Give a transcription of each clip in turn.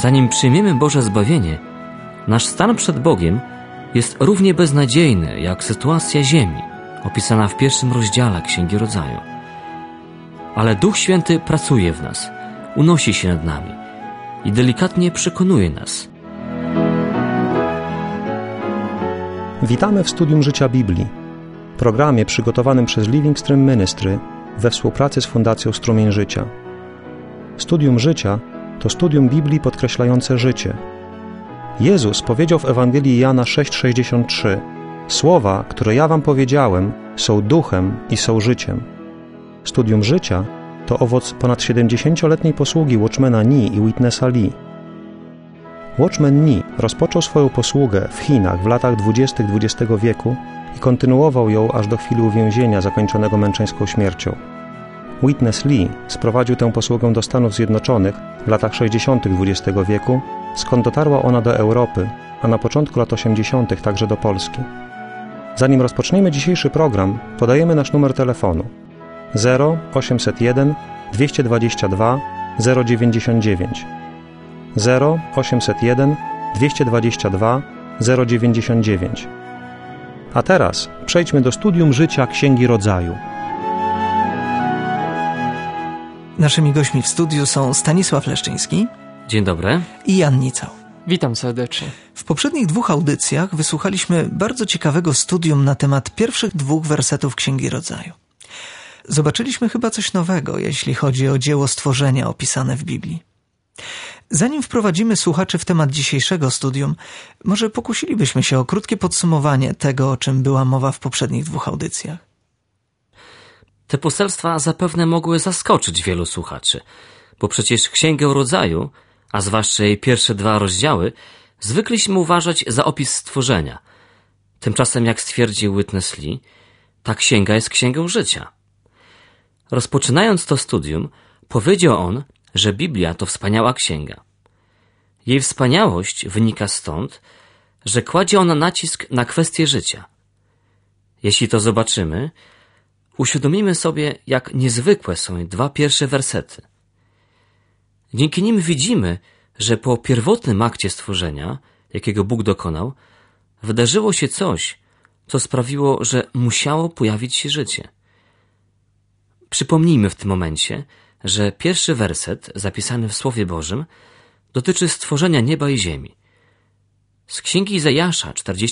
Zanim przyjmiemy Boże zbawienie, nasz stan przed Bogiem jest równie beznadziejny jak sytuacja ziemi, opisana w 1 rozdziale Księgi Rodzaju. Ale Duch Święty pracuje w nas, unosi się nad nami i delikatnie przekonuje nas. Witamy w Studium Życia Biblii, programie przygotowanym przez Living Stream Ministry we współpracy z Fundacją Strumień Życia. Studium Życia to studium Biblii podkreślające życie. Jezus powiedział w Ewangelii Jana 6,63: Słowa, które ja wam powiedziałem, są duchem i są życiem. Studium Życia to owoc ponad 70-letniej posługi Watchmana Nee i Witnessa Lee. Watchman Nee rozpoczął swoją posługę w Chinach w latach 20. XX wieku i kontynuował ją aż do chwili uwięzienia zakończonego męczeńską śmiercią. Witness Lee sprowadził tę posługę do Stanów Zjednoczonych w latach 60. XX wieku, skąd dotarła ona do Europy, a na początku lat 80. także do Polski. Zanim rozpoczniemy dzisiejszy program, podajemy nasz numer telefonu 0801 222 099 0801 222 099. A teraz przejdźmy do studium życia Księgi Rodzaju. Naszymi gośćmi w studiu są Stanisław Leszczyński. Dzień dobry. I Jan Nicał. Witam serdecznie. W poprzednich 2 audycjach wysłuchaliśmy bardzo ciekawego studium na temat pierwszych 2 wersetów Księgi Rodzaju. Zobaczyliśmy chyba coś nowego, jeśli chodzi o dzieło stworzenia opisane w Biblii. Zanim wprowadzimy słuchaczy w temat dzisiejszego studium, może pokusilibyśmy się o krótkie podsumowanie tego, o czym była mowa w poprzednich 2 audycjach. Te poselstwa zapewne mogły zaskoczyć wielu słuchaczy, bo przecież Księgę Rodzaju, a zwłaszcza jej pierwsze 2 rozdziały, zwykliśmy uważać za opis stworzenia. Tymczasem, jak stwierdził Witness Lee, ta księga jest księgą życia. Rozpoczynając to studium, powiedział on, że Biblia to wspaniała księga. Jej wspaniałość wynika stąd, że kładzie ona nacisk na kwestię życia. Jeśli to zobaczymy, uświadomimy sobie, jak niezwykłe są jej 2 pierwsze wersety. Dzięki nim widzimy, że po pierwotnym akcie stworzenia, jakiego Bóg dokonał, wydarzyło się coś, co sprawiło, że musiało pojawić się życie. Przypomnijmy w tym momencie, że pierwszy werset, zapisany w Słowie Bożym, dotyczy stworzenia nieba i ziemi. Z Księgi Izajasza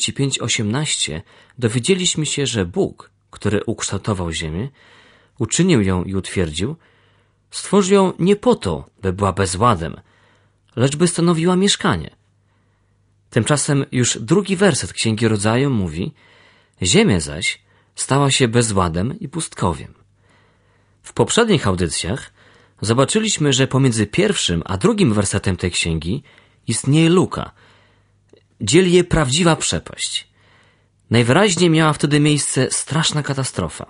45:18 dowiedzieliśmy się, że Bóg, który ukształtował ziemię, uczynił ją i utwierdził, stworzył ją nie po to, by była bezładem, lecz by stanowiła mieszkanie. Tymczasem już 2 werset Księgi Rodzaju mówi: ziemia zaś stała się bezładem i pustkowiem. W poprzednich audycjach zobaczyliśmy, że pomiędzy pierwszym a 2 wersetem tej księgi istnieje luka. Dzieli je prawdziwa przepaść. Najwyraźniej miała wtedy miejsce straszna katastrofa.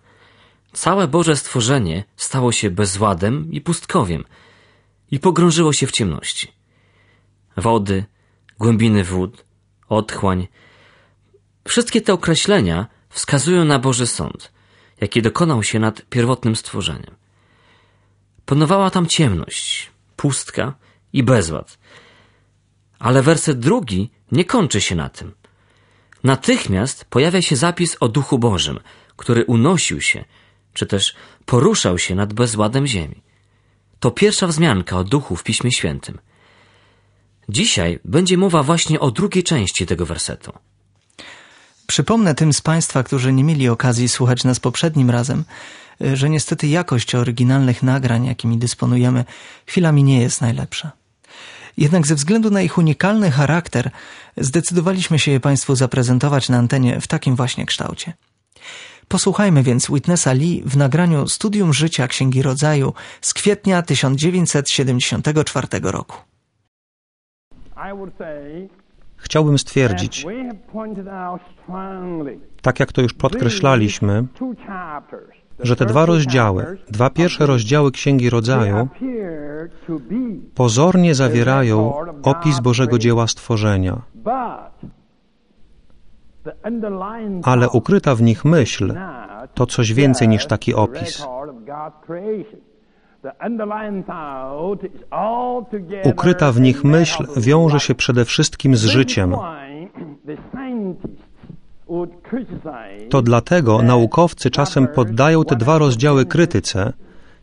Całe Boże stworzenie stało się bezładem i pustkowiem i pogrążyło się w ciemności. Wody, głębiny wód, otchłań. Wszystkie te określenia wskazują na Boży sąd, jaki dokonał się nad pierwotnym stworzeniem. Panowała tam ciemność, pustka i bezład. Ale werset 2 nie kończy się na tym. Natychmiast pojawia się zapis o Duchu Bożym, który unosił się, czy też poruszał się nad bezładem ziemi. To pierwsza wzmianka o Duchu w Piśmie Świętym. Dzisiaj będzie mowa właśnie o 2 części tego wersetu. Przypomnę tym z Państwa, którzy nie mieli okazji słuchać nas poprzednim razem, że niestety jakość oryginalnych nagrań, jakimi dysponujemy, chwilami nie jest najlepsza. Jednak ze względu na ich unikalny charakter zdecydowaliśmy się je Państwu zaprezentować na antenie w takim właśnie kształcie. Posłuchajmy więc Witnessa Lee w nagraniu Studium Życia Księgi Rodzaju z kwietnia 1974 roku. Chciałbym stwierdzić, tak jak to już podkreślaliśmy, że te 2 rozdziały, 2 pierwsze rozdziały Księgi Rodzaju pozornie zawierają opis Bożego dzieła stworzenia, ale ukryta w nich myśl to coś więcej niż taki opis. Ukryta w nich myśl wiąże się przede wszystkim z życiem. To dlatego naukowcy czasem poddają te dwa rozdziały krytyce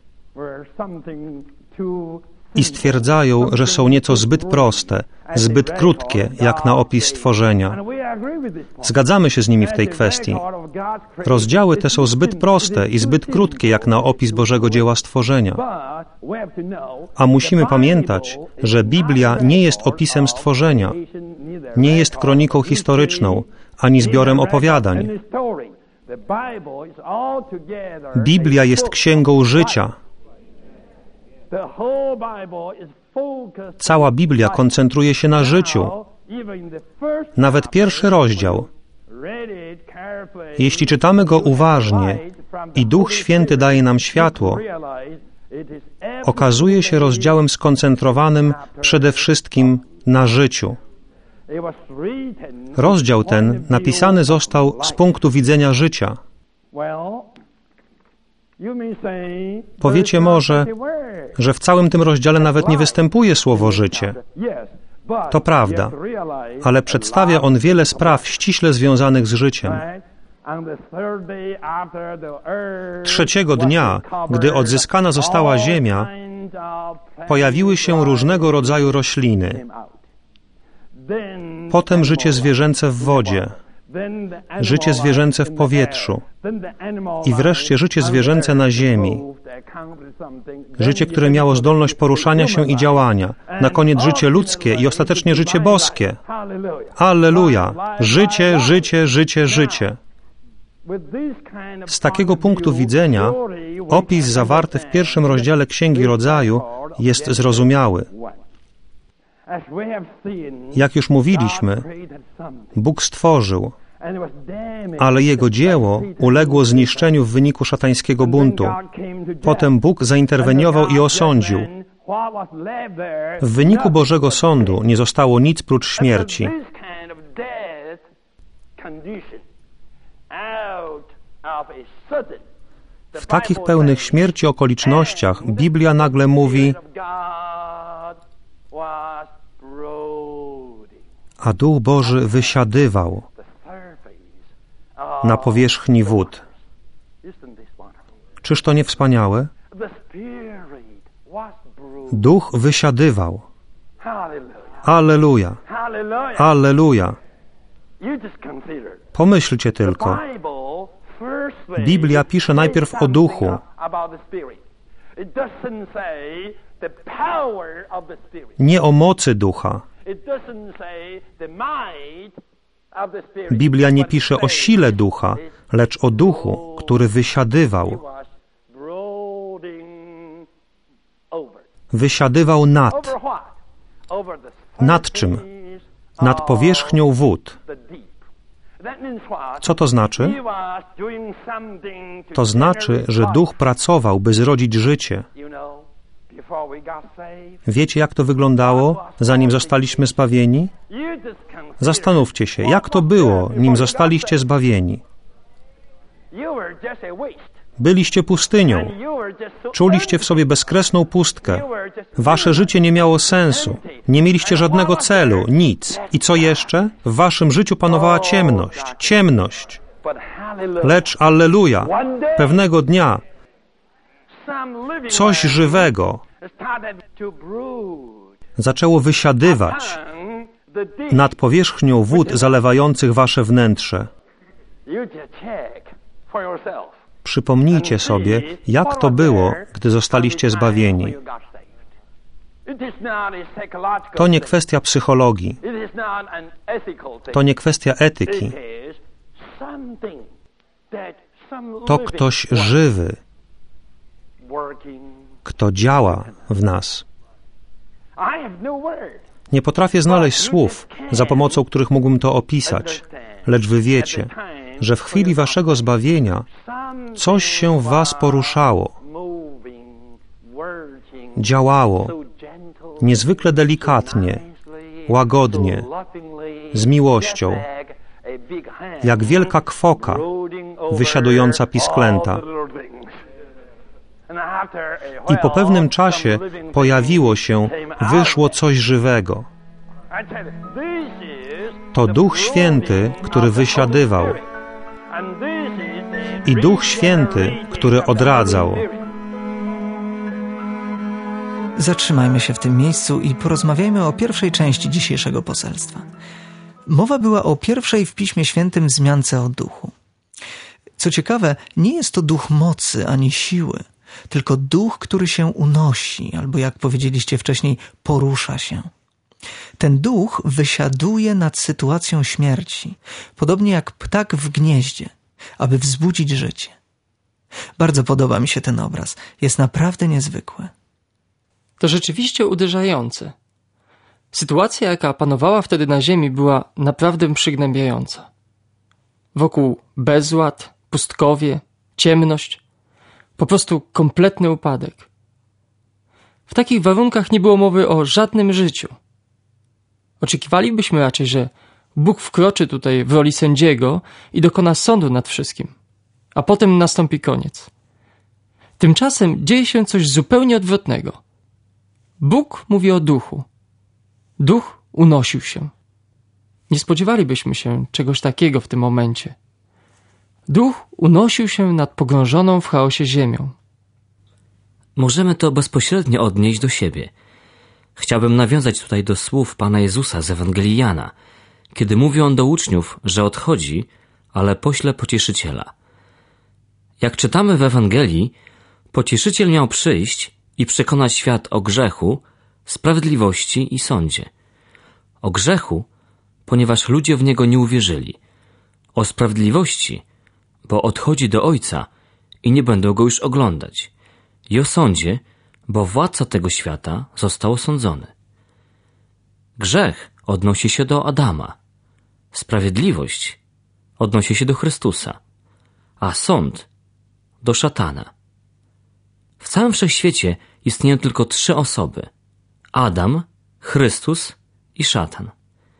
i stwierdzają, że są nieco zbyt proste, zbyt krótkie, jak na opis stworzenia. Zgadzamy się z nimi w tej kwestii. Rozdziały te są zbyt proste i zbyt krótkie, jak na opis Bożego dzieła stworzenia. A musimy pamiętać, że Biblia nie jest opisem stworzenia, nie jest kroniką historyczną, ani zbiorem opowiadań. Biblia jest księgą życia. Cała Biblia koncentruje się na życiu. Nawet pierwszy rozdział. Jeśli czytamy go uważnie i Duch Święty daje nam światło, okazuje się rozdziałem skoncentrowanym przede wszystkim na życiu. Rozdział ten napisany został z punktu widzenia życia. Powiecie może, że w całym tym rozdziale nawet nie występuje słowo życie. To prawda, ale przedstawia on wiele spraw ściśle związanych z życiem. Trzeciego dnia, gdy odzyskana została ziemia, pojawiły się różnego rodzaju rośliny. Potem życie zwierzęce w wodzie, życie zwierzęce w powietrzu i wreszcie życie zwierzęce na ziemi. Życie, które miało zdolność poruszania się i działania. Na koniec życie ludzkie i ostatecznie życie boskie. Alleluja! Życie, życie, życie, życie. Z takiego punktu widzenia opis zawarty w pierwszym rozdziale Księgi Rodzaju jest zrozumiały. Jak już mówiliśmy, Bóg stworzył, ale Jego dzieło uległo zniszczeniu w wyniku szatańskiego buntu. Potem Bóg zainterweniował i osądził. W wyniku Bożego sądu nie zostało nic prócz śmierci. W takich pełnych śmierci okolicznościach Biblia nagle mówi: a Duch Boży wysiadywał na powierzchni wód. Czyż to nie wspaniałe? Duch wysiadywał. Alleluja! Alleluja! Pomyślcie tylko. Biblia pisze najpierw o Duchu. Nie o mocy Ducha. Biblia nie pisze o sile Ducha, lecz o Duchu, który wysiadywał. Wysiadywał nad. Nad czym? Nad powierzchnią wód. Co to znaczy? To znaczy, że Duch pracował, by zrodzić życie. Wiecie, jak to wyglądało, zanim zostaliśmy zbawieni? Zastanówcie się, jak to było, nim zostaliście zbawieni. Byliście pustynią. Czuliście w sobie bezkresną pustkę. Wasze życie nie miało sensu. Nie mieliście żadnego celu, nic. I co jeszcze? W waszym życiu panowała ciemność. Ciemność. Lecz, alleluja, pewnego dnia coś żywego zaczęło wysiadywać nad powierzchnią wód zalewających wasze wnętrze. Przypomnijcie sobie, jak to było, gdy zostaliście zbawieni. To nie kwestia psychologii. To nie kwestia etyki. To ktoś żywy, kto działa w nas. Nie potrafię znaleźć słów, za pomocą których mógłbym to opisać, lecz wy wiecie, że w chwili waszego zbawienia coś się w was poruszało, działało niezwykle delikatnie, łagodnie, z miłością, jak wielka kwoka wysiadująca pisklęta. I po pewnym czasie pojawiło się, wyszło coś żywego. To Duch Święty, który wysiadywał, i Duch Święty, który odradzał. Zatrzymajmy się w tym miejscu i porozmawiajmy o pierwszej części dzisiejszego poselstwa. Mowa była o pierwszej w Piśmie Świętym wzmiance o duchu. Co ciekawe, nie jest to duch mocy ani siły, tylko duch, który się unosi, albo jak powiedzieliście wcześniej, porusza się. Ten duch wysiaduje nad sytuacją śmierci, podobnie jak ptak w gnieździe, aby wzbudzić życie. Bardzo podoba mi się ten obraz, jest naprawdę niezwykły. To rzeczywiście uderzające. Sytuacja, jaka panowała wtedy na ziemi, była naprawdę przygnębiająca. Wokół bezład, pustkowie, ciemność, po prostu kompletny upadek. W takich warunkach nie było mowy o żadnym życiu. Oczekiwalibyśmy raczej, że Bóg wkroczy tutaj w roli sędziego i dokona sądu nad wszystkim, a potem nastąpi koniec. Tymczasem dzieje się coś zupełnie odwrotnego. Bóg mówi o duchu. Duch unosił się. Nie spodziewalibyśmy się czegoś takiego w tym momencie. Duch unosił się nad pogrążoną w chaosie ziemią. Możemy to bezpośrednio odnieść do siebie. Chciałbym nawiązać tutaj do słów Pana Jezusa z Ewangelii Jana, kiedy mówi on do uczniów, że odchodzi, ale pośle Pocieszyciela. Jak czytamy w Ewangelii, Pocieszyciel miał przyjść i przekonać świat o grzechu, sprawiedliwości i sądzie. O grzechu, ponieważ ludzie w Niego nie uwierzyli. O sprawiedliwości, bo odchodzi do Ojca i nie będą Go już oglądać. I o sądzie, bo władca tego świata został osądzony. Grzech odnosi się do Adama. Sprawiedliwość odnosi się do Chrystusa, a sąd do szatana. W całym wszechświecie istnieją tylko 3 osoby: Adam, Chrystus i szatan.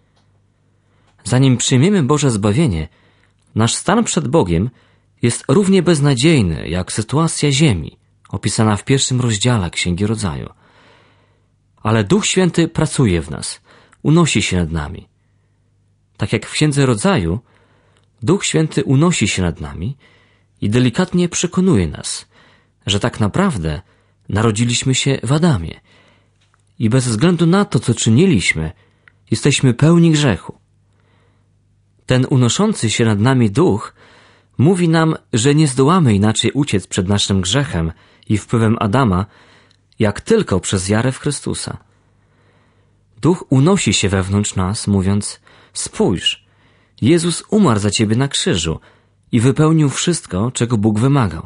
Zanim przyjmiemy Boże zbawienie, nasz stan przed Bogiem jest równie beznadziejny jak sytuacja ziemi, opisana w 1 rozdziale Księgi Rodzaju. Ale Duch Święty pracuje w nas, unosi się nad nami. Tak jak w Księdze Rodzaju, Duch Święty unosi się nad nami i delikatnie przekonuje nas, że tak naprawdę narodziliśmy się w Adamie i bez względu na to, co czyniliśmy, jesteśmy pełni grzechu. Ten unoszący się nad nami Duch mówi nam, że nie zdołamy inaczej uciec przed naszym grzechem i wpływem Adama, jak tylko przez wiarę w Chrystusa. Duch unosi się wewnątrz nas, mówiąc: spójrz, Jezus umarł za ciebie na krzyżu i wypełnił wszystko, czego Bóg wymagał.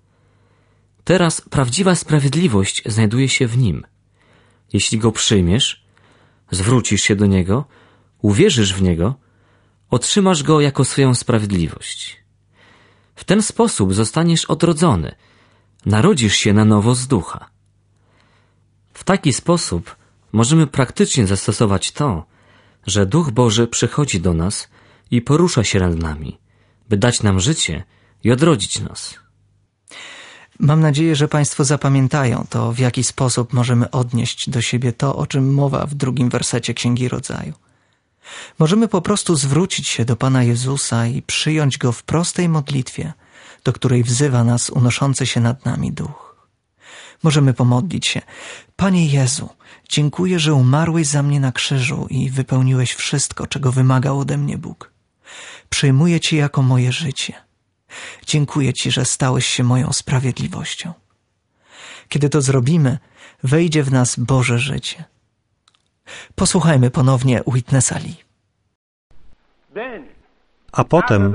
Teraz prawdziwa sprawiedliwość znajduje się w Nim. Jeśli Go przyjmiesz, zwrócisz się do Niego, uwierzysz w Niego, otrzymasz Go jako swoją sprawiedliwość. W ten sposób zostaniesz odrodzony, narodzisz się na nowo z ducha. W taki sposób możemy praktycznie zastosować to, że Duch Boży przychodzi do nas i porusza się nad nami, by dać nam życie i odrodzić nas. Mam nadzieję, że Państwo zapamiętają to, w jaki sposób możemy odnieść do siebie to, o czym mowa w 2 wersecie Księgi Rodzaju. Możemy po prostu zwrócić się do Pana Jezusa i przyjąć Go w prostej modlitwie, do której wzywa nas unoszący się nad nami Duch. Możemy pomodlić się: Panie Jezu, dziękuję, że umarłeś za mnie na krzyżu i wypełniłeś wszystko, czego wymagał ode mnie Bóg. Przyjmuję Cię jako moje życie. Dziękuję Ci, że stałeś się moją sprawiedliwością. Kiedy to zrobimy, wejdzie w nas Boże życie. Posłuchajmy ponownie Witnessa Lee. A potem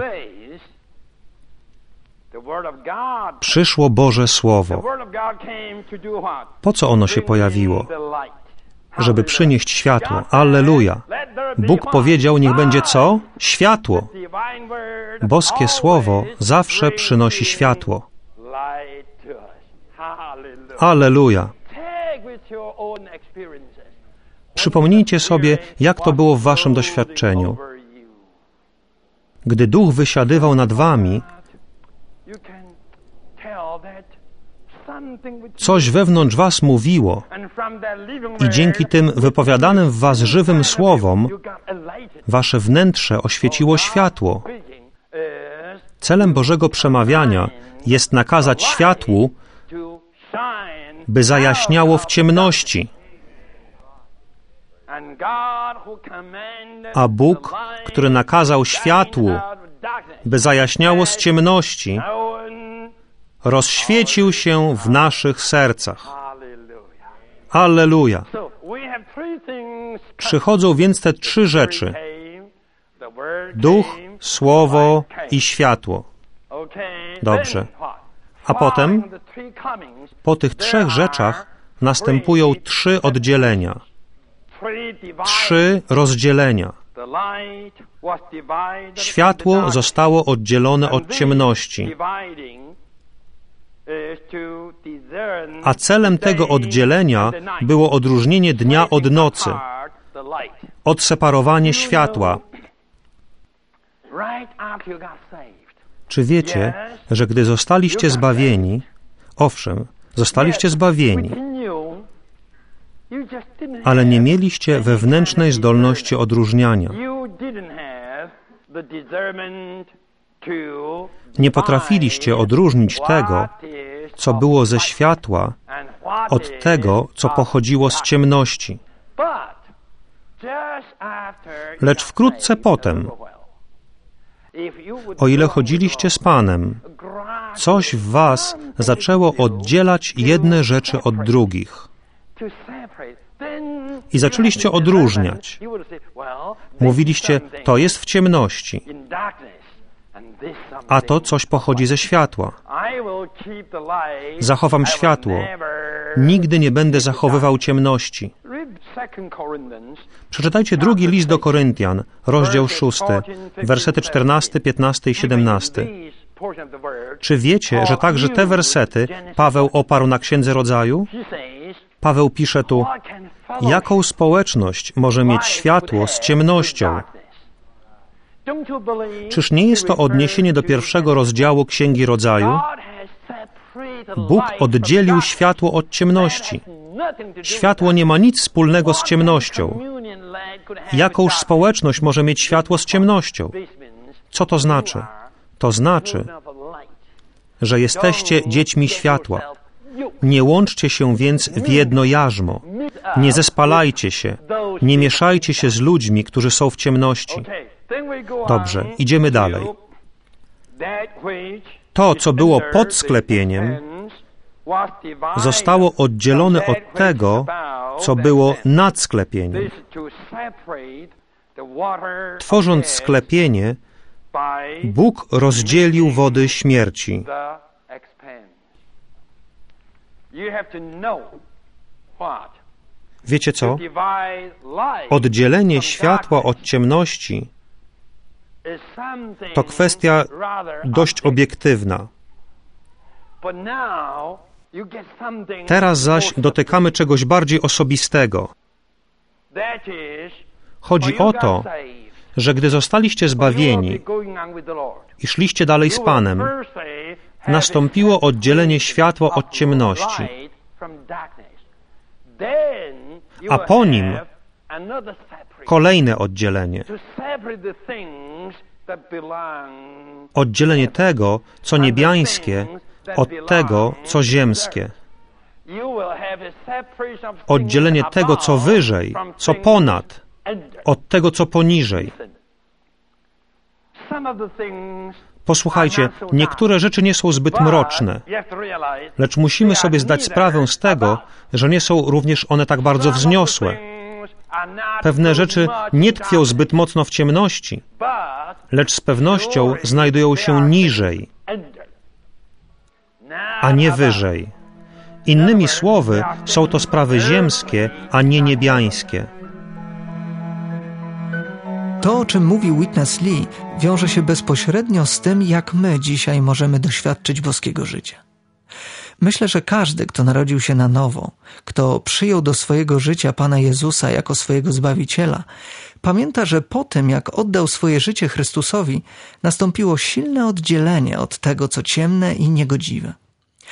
przyszło Boże Słowo. Po co ono się pojawiło? Żeby przynieść światło. Alleluja! Bóg powiedział, niech będzie co? Światło. Boskie Słowo zawsze przynosi światło. Alleluja! Przypomnijcie sobie, jak to było w waszym doświadczeniu. Gdy Duch wysiadywał nad wami, Coś wewnątrz was mówiło i dzięki tym wypowiadanym w was żywym słowom wasze wnętrze oświeciło światło. Celem Bożego przemawiania jest nakazać światłu, by zajaśniało w ciemności. A Bóg, który nakazał światłu, by zajaśniało z ciemności, rozświecił się w naszych sercach. Alleluja. Przychodzą więc te trzy rzeczy: Duch, Słowo i światło. Dobrze. A potem, po tych trzech rzeczach, następują trzy oddzielenia. Trzy rozdzielenia. Światło zostało oddzielone od ciemności. A celem tego oddzielenia było odróżnienie dnia od nocy, odseparowanie światła. Czy wiecie, że gdy zostaliście zbawieni, owszem, zostaliście zbawieni, ale nie mieliście wewnętrznej zdolności odróżniania. Nie potrafiliście odróżnić tego, co było ze światła, od tego, co pochodziło z ciemności. Lecz wkrótce potem, o ile chodziliście z Panem, coś w was zaczęło oddzielać jedne rzeczy od drugich. I zaczęliście odróżniać. Mówiliście, to jest w ciemności, a to coś pochodzi ze światła. Zachowam światło. Nigdy nie będę zachowywał ciemności. Przeczytajcie drugi list do Koryntian, rozdział 6, wersety 14, 15 i 17. Czy wiecie, że także te wersety Paweł oparł na Księdze Rodzaju? Paweł pisze tu: jaką społeczność może mieć światło z ciemnością? Czyż nie jest to odniesienie do pierwszego rozdziału Księgi Rodzaju? Bóg oddzielił światło od ciemności. Światło nie ma nic wspólnego z ciemnością. Jakąż społeczność może mieć światło z ciemnością? Co to znaczy? To znaczy, że jesteście dziećmi światła. Nie łączcie się więc w jedno jarzmo. Nie zespalajcie się. Nie mieszajcie się z ludźmi, którzy są w ciemności. Dobrze, idziemy dalej. To, co było pod sklepieniem, zostało oddzielone od tego, co było nad sklepieniem. Tworząc sklepienie, Bóg rozdzielił wody śmierci. Wiecie co? Oddzielenie światła od ciemności to kwestia dość obiektywna. Teraz zaś dotykamy czegoś bardziej osobistego. Chodzi o to, że gdy zostaliście zbawieni i szliście dalej z Panem, nastąpiło oddzielenie światła od ciemności. A po nim kolejne oddzielenie. Oddzielenie tego, co niebiańskie, od tego, co ziemskie. Oddzielenie tego, co wyżej, co ponad, od tego, co poniżej. Posłuchajcie, niektóre rzeczy nie są zbyt mroczne, lecz musimy sobie zdać sprawę z tego, że nie są również one tak bardzo wzniosłe. Pewne rzeczy nie tkwią zbyt mocno w ciemności, lecz z pewnością znajdują się niżej, a nie wyżej. Innymi słowy, są to sprawy ziemskie, a nie niebiańskie. To, o czym mówił Witness Lee, wiąże się bezpośrednio z tym, jak my dzisiaj możemy doświadczyć boskiego życia. Myślę, że każdy, kto narodził się na nowo, kto przyjął do swojego życia Pana Jezusa jako swojego Zbawiciela, pamięta, że po tym, jak oddał swoje życie Chrystusowi, nastąpiło silne oddzielenie od tego, co ciemne i niegodziwe.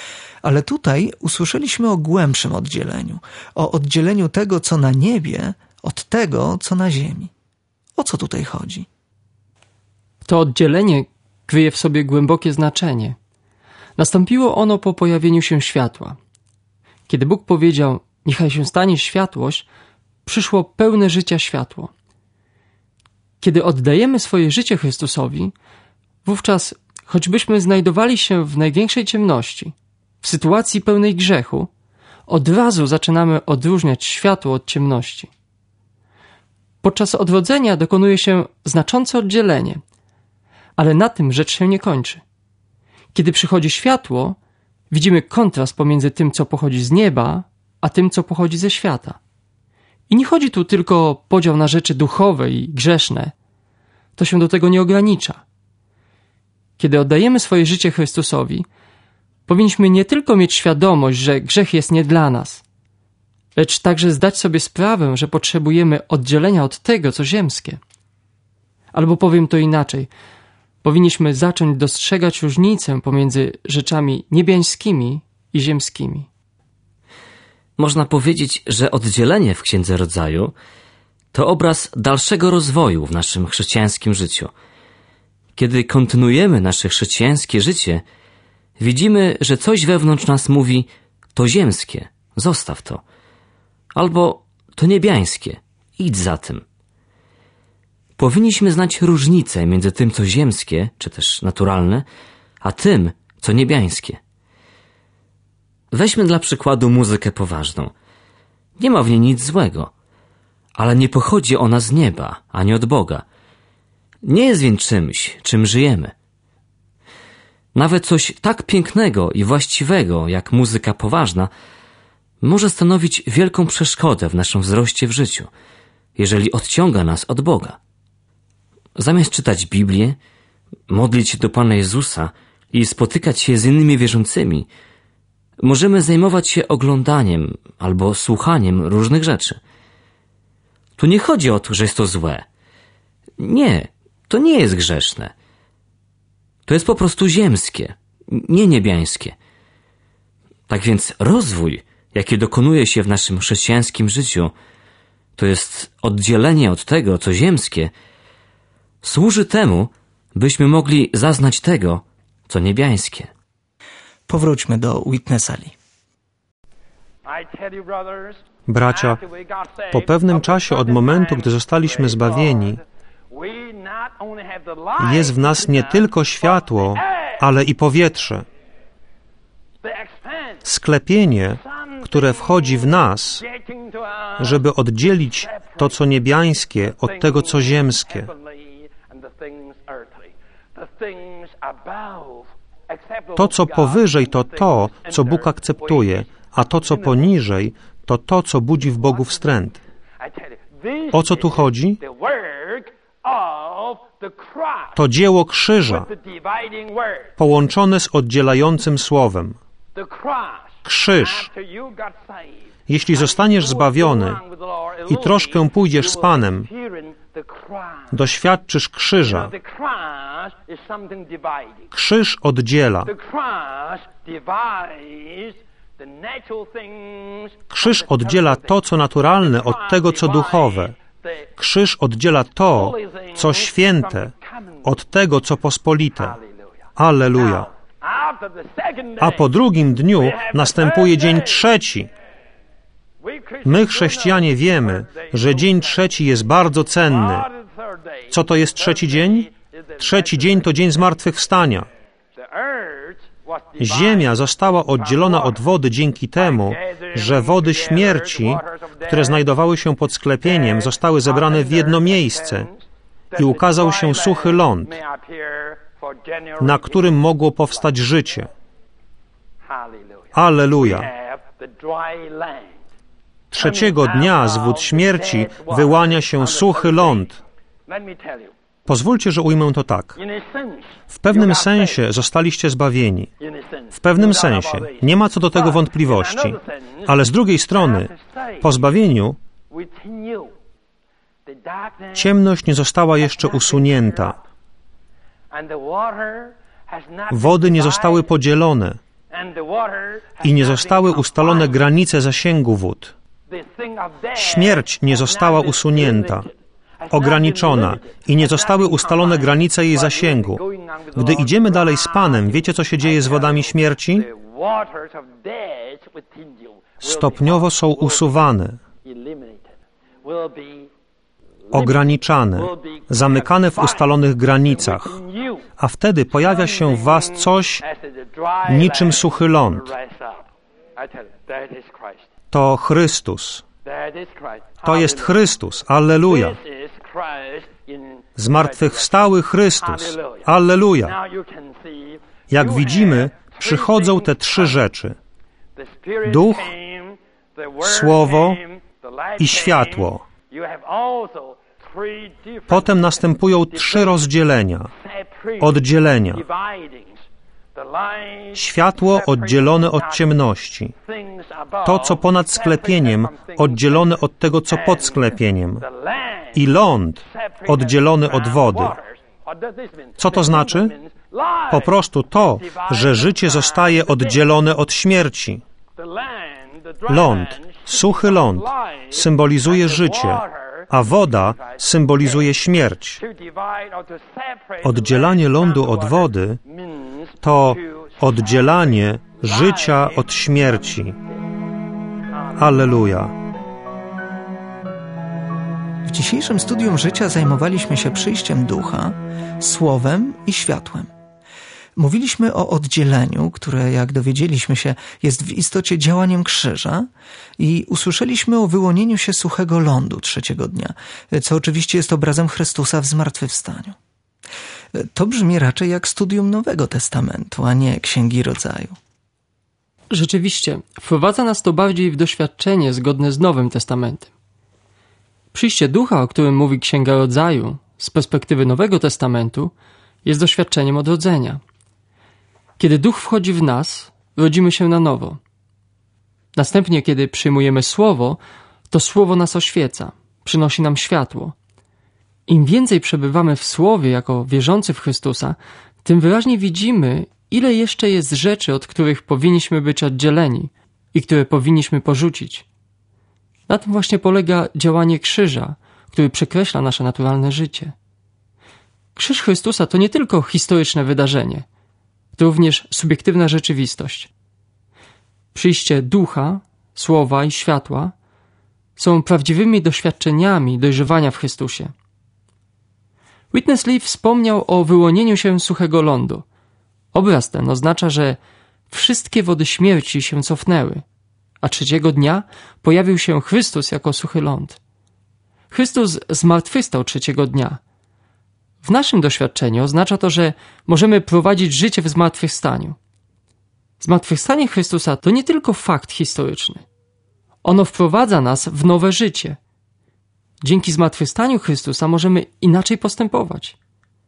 Ale tutaj usłyszeliśmy o głębszym oddzieleniu, o oddzieleniu tego, co na niebie, od tego, co na ziemi. O co tutaj chodzi? To oddzielenie kryje w sobie głębokie znaczenie. Nastąpiło ono po pojawieniu się światła. Kiedy Bóg powiedział, niechaj się stanie światłość, przyszło pełne życia światło. Kiedy oddajemy swoje życie Chrystusowi, wówczas, choćbyśmy znajdowali się w największej ciemności, w sytuacji pełnej grzechu, od razu zaczynamy odróżniać światło od ciemności. Podczas odrodzenia dokonuje się znaczące oddzielenie, ale na tym rzecz się nie kończy. Kiedy przychodzi światło, widzimy kontrast pomiędzy tym, co pochodzi z nieba, a tym, co pochodzi ze świata. I nie chodzi tu tylko o podział na rzeczy duchowe i grzeszne. To się do tego nie ogranicza. Kiedy oddajemy swoje życie Chrystusowi, powinniśmy nie tylko mieć świadomość, że grzech jest nie dla nas, lecz także zdać sobie sprawę, że potrzebujemy oddzielenia od tego, co ziemskie. Albo powiem to inaczej, powinniśmy zacząć dostrzegać różnicę pomiędzy rzeczami niebiańskimi i ziemskimi. Można powiedzieć, że oddzielenie w Księdze Rodzaju to obraz dalszego rozwoju w naszym chrześcijańskim życiu. Kiedy kontynuujemy nasze chrześcijańskie życie, widzimy, że coś wewnątrz nas mówi: to ziemskie, zostaw to. Albo to niebiańskie, idź za tym. Powinniśmy znać różnicę między tym, co ziemskie, czy też naturalne, a tym, co niebiańskie. Weźmy dla przykładu muzykę poważną. Nie ma w niej nic złego, ale nie pochodzi ona z nieba, ani od Boga. Nie jest więc czymś, czym żyjemy. Nawet coś tak pięknego i właściwego, jak muzyka poważna, może stanowić wielką przeszkodę w naszym wzroście w życiu, jeżeli odciąga nas od Boga. Zamiast czytać Biblię, modlić się do Pana Jezusa i spotykać się z innymi wierzącymi, możemy zajmować się oglądaniem albo słuchaniem różnych rzeczy. Tu nie chodzi o to, że jest to złe. Nie, to nie jest grzeszne. To jest po prostu ziemskie, nie niebiańskie. Tak więc rozwój, jaki dokonuje się w naszym chrześcijańskim życiu, to jest oddzielenie od tego, co ziemskie, służy temu, byśmy mogli zaznać tego, co niebiańskie. Powróćmy do Witnessa Lee. Bracia, po pewnym czasie od momentu, gdy zostaliśmy zbawieni, jest w nas nie tylko światło, ale i powietrze. Sklepienie, które wchodzi w nas, żeby oddzielić to, co niebiańskie, od tego, co ziemskie. To, co powyżej, to to, co Bóg akceptuje, a to, co poniżej, to to, co budzi w Bogu wstręt. O co tu chodzi? To dzieło krzyża, połączone z oddzielającym słowem. Krzyż. Jeśli zostaniesz zbawiony i troszkę pójdziesz z Panem, doświadczysz krzyża. Krzyż oddziela. Krzyż oddziela to, co naturalne, od tego, co duchowe. Krzyż oddziela to, co święte, od tego, co pospolite. Alleluja. A po drugim dniu następuje dzień trzeci. My, chrześcijanie, wiemy, że dzień trzeci jest bardzo cenny. Co to jest trzeci dzień? Trzeci dzień to dzień zmartwychwstania. Ziemia została oddzielona od wody dzięki temu, że wody śmierci, które znajdowały się pod sklepieniem, zostały zebrane w jedno miejsce i ukazał się suchy ląd, na którym mogło powstać życie. Alleluja. Trzeciego dnia z wód śmierci wyłania się suchy ląd. Pozwólcie, że ujmę to tak. W pewnym sensie zostaliście zbawieni. W pewnym sensie. Nie ma co do tego wątpliwości. Ale z drugiej strony, po zbawieniu, ciemność nie została jeszcze usunięta. Wody nie zostały podzielone. i nie zostały ustalone granice zasięgu wód. Śmierć nie została usunięta, ograniczona i nie zostały ustalone granice jej zasięgu. Gdy idziemy dalej z Panem, wiecie, co się dzieje z wodami śmierci? Stopniowo są usuwane, ograniczane, zamykane w ustalonych granicach, a wtedy pojawia się w was coś niczym suchy ląd. To Chrystus. To jest Chrystus. Alleluja. Zmartwychwstały Chrystus. Alleluja. Jak widzimy, przychodzą te trzy rzeczy. Duch, Słowo i światło. Potem następują trzy rozdzielenia, oddzielenia. Światło oddzielone od ciemności. To, co ponad sklepieniem, oddzielone od tego, co pod sklepieniem. I ląd oddzielony od wody. Co to znaczy? Po prostu to, że życie zostaje oddzielone od śmierci. Ląd, suchy ląd, symbolizuje życie, a woda symbolizuje śmierć. Oddzielanie lądu od wody to oddzielanie życia od śmierci. Alleluja. W dzisiejszym studium życia zajmowaliśmy się przyjściem Ducha, Słowem i światłem. Mówiliśmy o oddzieleniu, które, jak dowiedzieliśmy się, jest w istocie działaniem krzyża, i usłyszeliśmy o wyłonieniu się suchego lądu trzeciego dnia, co oczywiście jest obrazem Chrystusa w zmartwychwstaniu. To brzmi raczej jak studium Nowego Testamentu, a nie Księgi Rodzaju. Rzeczywiście, wprowadza nas to bardziej w doświadczenie zgodne z Nowym Testamentem. Przyjście Ducha, o którym mówi Księga Rodzaju, z perspektywy Nowego Testamentu, jest doświadczeniem odrodzenia. Kiedy Duch wchodzi w nas, rodzimy się na nowo. Następnie, kiedy przyjmujemy Słowo, to Słowo nas oświeca, przynosi nam światło. Im więcej przebywamy w Słowie jako wierzący w Chrystusa, tym wyraźniej widzimy, ile jeszcze jest rzeczy, od których powinniśmy być oddzieleni i które powinniśmy porzucić. Na tym właśnie polega działanie krzyża, który przekreśla nasze naturalne życie. Krzyż Chrystusa to nie tylko historyczne wydarzenie, to również subiektywna rzeczywistość. Przyjście Ducha, Słowa i światła są prawdziwymi doświadczeniami dojrzewania w Chrystusie. Witness Lee wspomniał o wyłonieniu się suchego lądu. Obraz ten oznacza, że wszystkie wody śmierci się cofnęły, a trzeciego dnia pojawił się Chrystus jako suchy ląd. Chrystus zmartwychwstał trzeciego dnia. W naszym doświadczeniu oznacza to, że możemy prowadzić życie w zmartwychwstaniu. Zmartwychwstanie Chrystusa to nie tylko fakt historyczny. Ono wprowadza nas w nowe życie. Dzięki zmartwychwstaniu Chrystusa możemy inaczej postępować.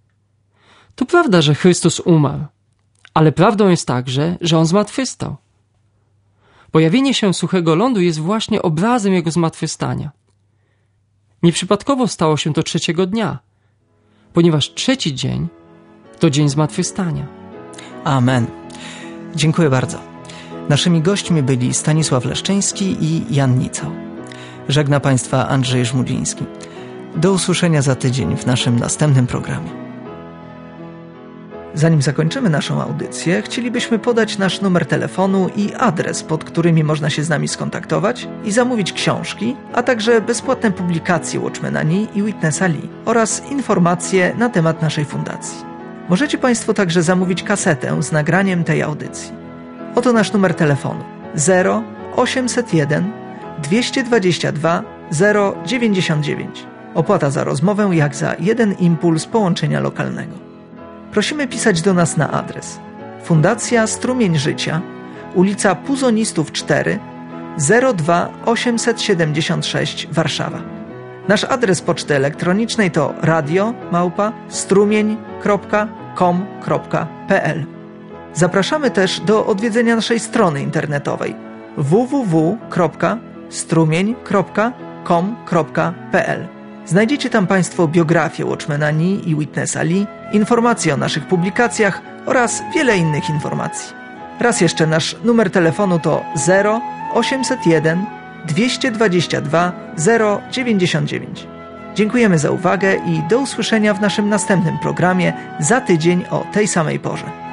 To prawda, że Chrystus umarł, ale prawdą jest także, że On zmartwychwstał. Pojawienie się suchego lądu jest właśnie obrazem Jego zmartwychwstania. Nieprzypadkowo stało się to trzeciego dnia, ponieważ trzeci dzień to dzień zmartwychwstania. Amen. Dziękuję bardzo. Naszymi gośćmi byli Stanisław Leszczyński i Jan Nicał. Żegna Państwa Andrzej Żmudziński. Do usłyszenia za tydzień w naszym następnym programie. Zanim zakończymy naszą audycję, chcielibyśmy podać nasz numer telefonu i adres, pod którymi można się z nami skontaktować i zamówić książki, a także bezpłatne publikacje Watchmana Nee i Witnessa Lee oraz informacje na temat naszej fundacji. Możecie Państwo także zamówić kasetę z nagraniem tej audycji. Oto nasz numer telefonu 0801 222 099. Opłata za rozmowę jak za jeden impuls połączenia lokalnego. Prosimy pisać do nas na adres Fundacja Strumień Życia, ulica Puzonistów 4, 02876 Warszawa. Nasz adres poczty elektronicznej to radio@strumień.com.pl. Zapraszamy też do odwiedzenia naszej strony internetowej www.strumień.com.pl. Znajdziecie tam Państwo biografię Watchmana Nee i Witnessa Lee, informacje o naszych publikacjach oraz wiele innych informacji. Raz jeszcze nasz numer telefonu to 0801 222 099. Dziękujemy za uwagę i do usłyszenia w naszym następnym programie za tydzień o tej samej porze.